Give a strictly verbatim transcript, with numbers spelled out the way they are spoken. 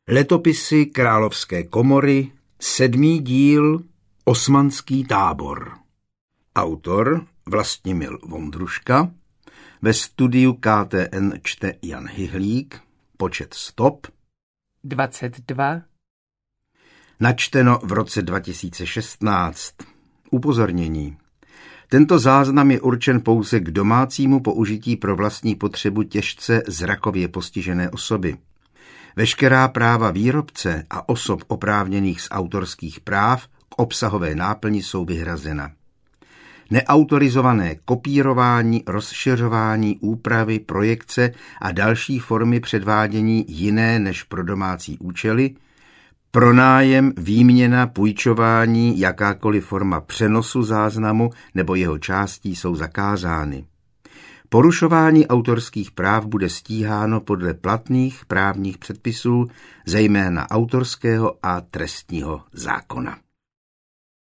Letopisy Královské komory, sedmý díl, Osmanský tábor. Autor Vlastimil Vondruška, ve studiu K T N čte Jan Hyhlík, počet stop dvacet dva. Načteno v roce dva tisíce šestnáct. Upozornění. Tento záznam je určen pouze k domácímu použití pro vlastní potřebu těžce zrakově postižené osoby. Veškerá práva výrobce a osob oprávněných z autorských práv k obsahové náplni jsou vyhrazena. Neautorizované kopírování, rozšiřování, úpravy, projekce a další formy předvádění jiné než pro domácí účely, pronájem, výměna, půjčování, jakákoliv forma přenosu záznamu nebo jeho částí jsou zakázány. Porušování autorských práv bude stíháno podle platných právních předpisů, zejména autorského a trestního zákona.